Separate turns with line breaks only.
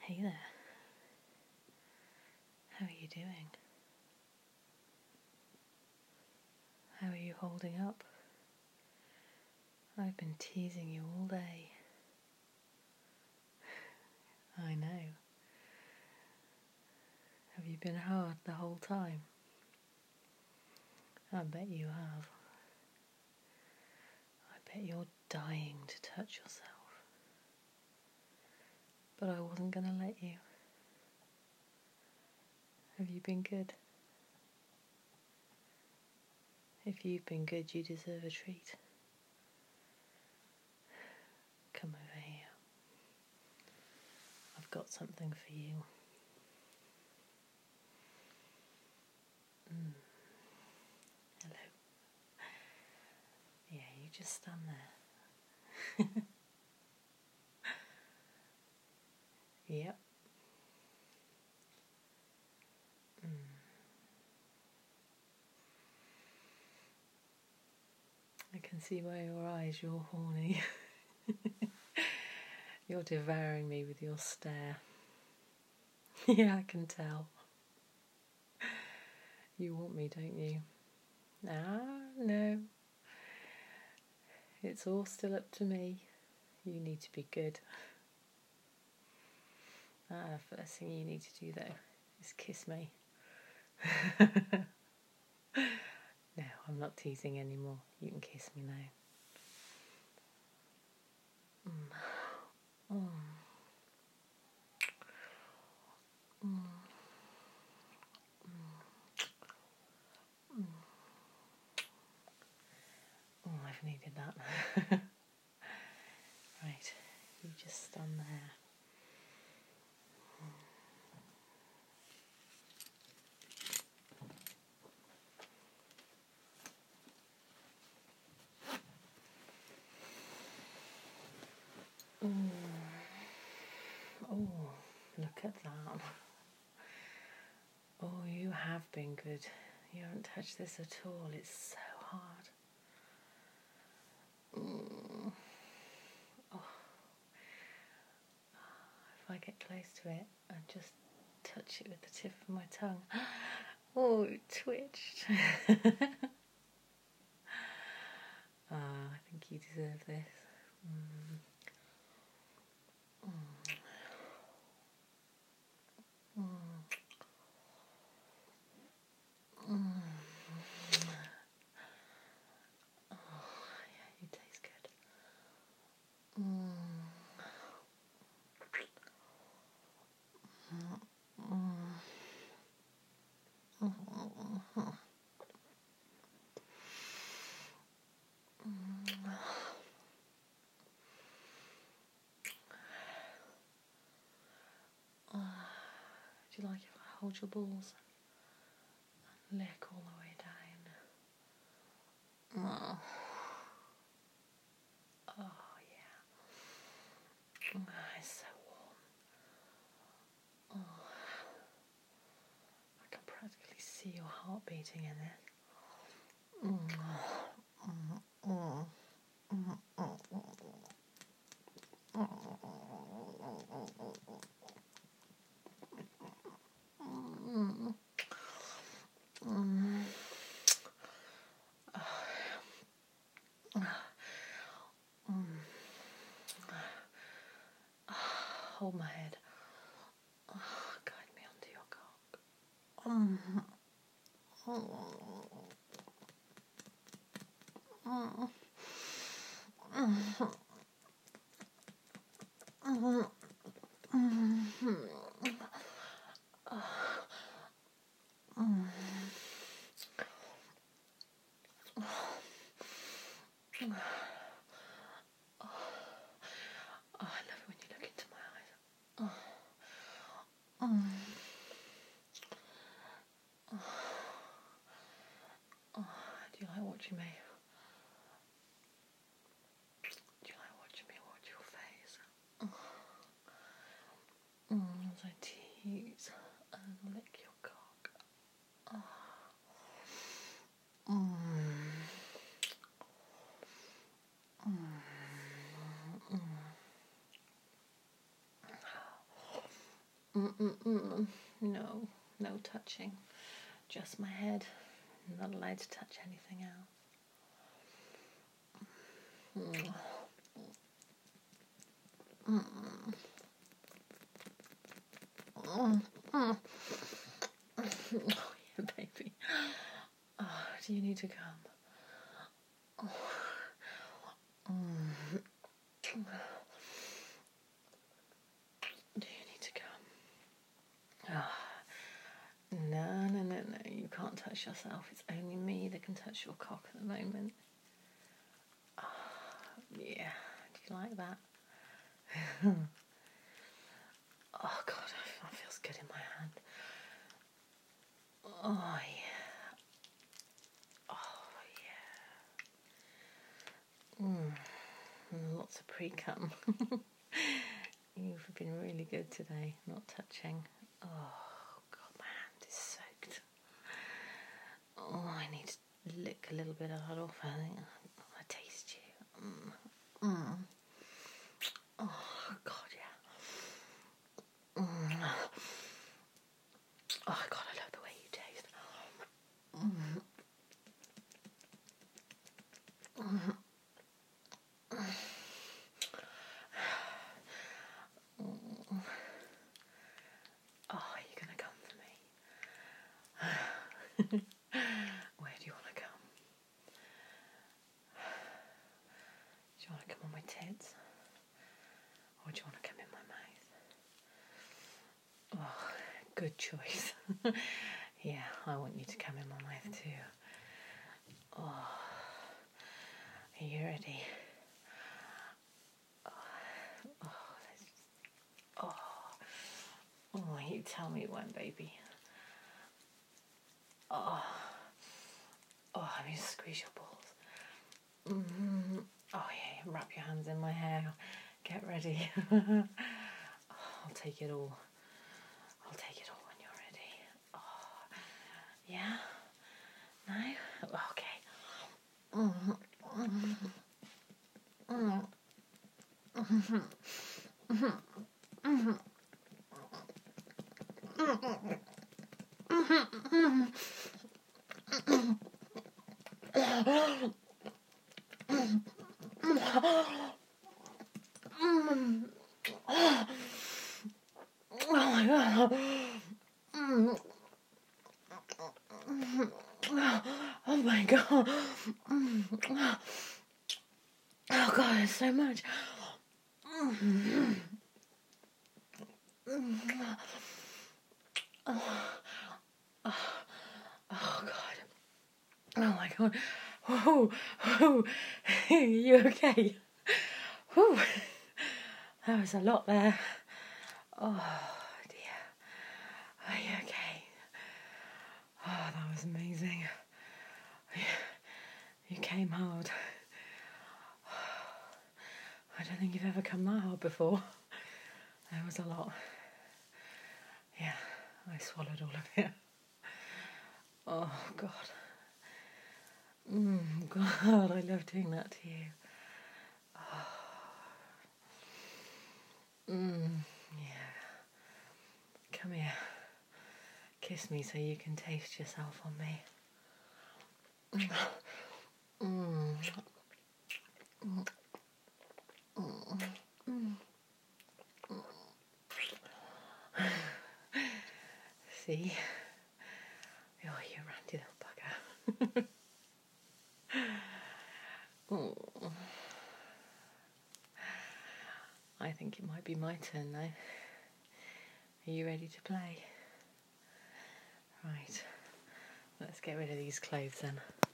Hey there. How are you doing? How are you holding up? I've been teasing you all day. I know. Have you been hard the whole time? I bet you have. I bet you're dying to touch yourself. But I wasn't going to let you. Have you been good? If you've been good, you deserve a treat. Come over here. I've got something for you. Hello. Yeah, you just stand there. Yep. I can see by your eyes you're horny. You're devouring me with your stare. Yeah, I can tell. You want me, don't you? No. It's all still up to me. You need to be good. First thing you need to do, though, is kiss me. No, I'm not teasing anymore. You can kiss me now. Oh, I've needed that. Right, you just stand there. Oh, look at that. Oh, you have been good. You haven't touched this at all. It's so hard. Oh. If I get close to it and just touch it with the tip of my tongue. Oh, it twitched. I think you deserve this. Yeah, you taste good. Do you like if I hold your balls and lick all the way down? Oh yeah. It's so warm. I can practically see your heart beating in it. Hold my head. Guide me onto your cock. Oh, I love it when you look into my eyes. Do you like watching me? Do you like watching me watch your face? As I tease and lick your cock. No, no touching. Just my head. I'm not allowed to touch anything else. Oh, yeah, baby. Oh, do you need to come? Do you need to come? Oh, no, you can't touch yourself. It's only me that can touch your cock at the moment. Oh, yeah, do you like that? Oh God, that feels good in my hand. Oh yeah. Oh yeah. Lots of pre-cum. You've been really good today, not touching. Oh God, my hand is soaked. Oh, I need to lick a little bit of that off. I think I taste you. Oh God, yeah. Oh God, I love the way you taste. Oh, are you gonna come for me? Where do you want to come? Do you want to come on my tits? Or do you want to come in my mouth? Oh, good choice. Yeah, I want you to come in my mouth too. Oh, are you ready? Oh, you tell me when, baby. Oh, let me squeeze your balls. Oh yeah, wrap your hands in my hair. Get ready. I'll take it all. I'll take it all when you're ready. Oh, yeah? No? Okay. Oh my God. Oh my God. Oh God, it's so much. Oh God. Oh my God. Whoa, whoa. You okay? Whew. That was a lot there. Oh dear. Are you okay? Oh, that was amazing. You came hard. I don't think you've ever come that hard before. There was a lot. Yeah, I swallowed all of it. Oh, God. God, I love doing that to you. Yeah. Come here. Kiss me so you can taste yourself on me. See? Oh, you randy little bugger. I think it might be my turn now. Are you ready to play? Right. Let's get rid of these clothes then.